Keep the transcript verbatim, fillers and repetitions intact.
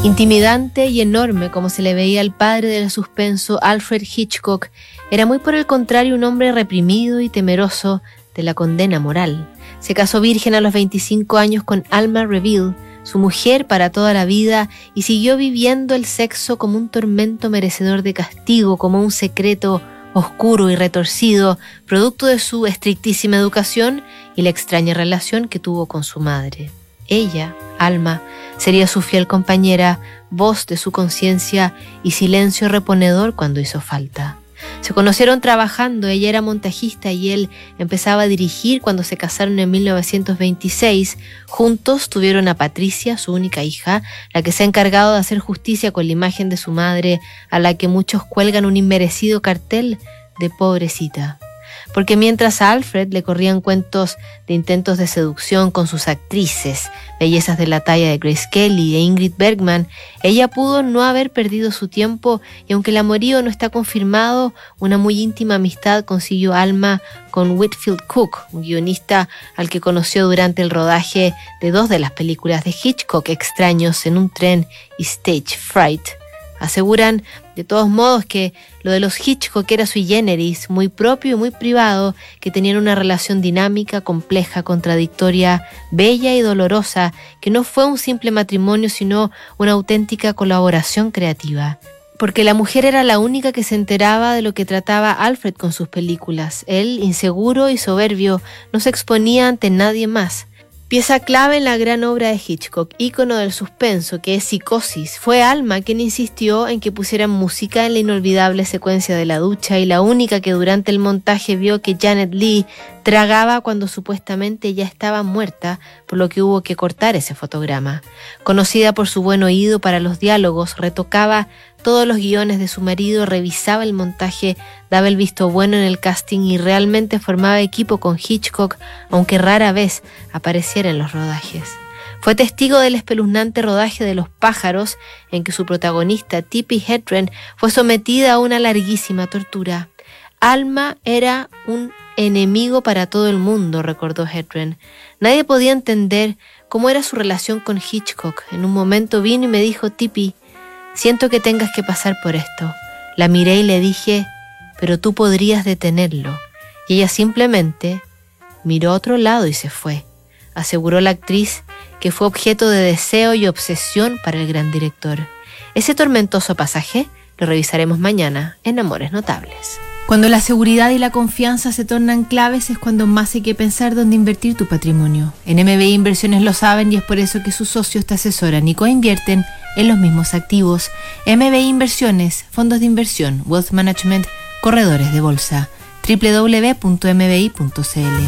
Intimidante y enorme como se le veía al padre del suspenso, Alfred Hitchcock era muy por el contrario un hombre reprimido y temeroso de la condena moral. Se casó virgen a los veinticinco años con Alma Reville, su mujer para toda la vida, y siguió viviendo el sexo como un tormento merecedor de castigo, como un secreto oscuro y retorcido, producto de su estrictísima educación y la extraña relación que tuvo con su madre. Ella, Alma, sería su fiel compañera, voz de su conciencia y silencio reponedor cuando hizo falta. Se conocieron trabajando, ella era montajista y él empezaba a dirigir cuando se casaron en mil novecientos veintiséis. Juntos tuvieron a Patricia, su única hija, la que se ha encargado de hacer justicia con la imagen de su madre, a la que muchos cuelgan un inmerecido cartel de pobrecita. Porque mientras a Alfred le corrían cuentos de intentos de seducción con sus actrices, bellezas de la talla de Grace Kelly e Ingrid Bergman, ella pudo no haber perdido su tiempo y aunque el amorío no está confirmado, una muy íntima amistad consiguió Alma con Whitfield Cook, un guionista al que conoció durante el rodaje de dos de las películas de Hitchcock, Extraños en un tren y Stage Fright. Aseguran de todos modos que lo de los Hitchcock era sui generis, muy propio y muy privado, que tenían una relación dinámica, compleja, contradictoria, bella y dolorosa, que no fue un simple matrimonio sino una auténtica colaboración creativa. Porque la mujer era la única que se enteraba de lo que trataba Alfred con sus películas. Él, inseguro y soberbio, no se exponía ante nadie más. Pieza clave en la gran obra de Hitchcock, ícono del suspenso, que es Psicosis, fue Alma quien insistió en que pusieran música en la inolvidable secuencia de la ducha y la única que durante el montaje vio que Janet Leigh tragaba cuando supuestamente ya estaba muerta, por lo que hubo que cortar ese fotograma. Conocida por su buen oído para los diálogos, retocaba todos los guiones de su marido, revisaba el montaje, daba el visto bueno en el casting y realmente formaba equipo con Hitchcock, aunque rara vez apareciera en los rodajes. Fue testigo del espeluznante rodaje de Los pájaros, en que su protagonista, Tippi Hedren, fue sometida a una larguísima tortura. Alma era un enemigo para todo el mundo, recordó Hedren. Nadie podía entender cómo era su relación con Hitchcock. En un momento vino y me dijo: Tippi, siento que tengas que pasar por esto. La miré y le dije: pero tú podrías detenerlo. Y ella simplemente miró a otro lado y se fue. Aseguró la actriz que fue objeto de deseo y obsesión para el gran director. Ese tormentoso pasaje lo revisaremos mañana en Amores Notables. Cuando la seguridad y la confianza se tornan claves es cuando más hay que pensar dónde invertir tu patrimonio. En M B I Inversiones lo saben y es por eso que sus socios te asesoran y coinvierten en los mismos activos. M B I Inversiones, fondos de inversión, wealth management, corredores de bolsa. doble u doble u doble u punto m b i punto c l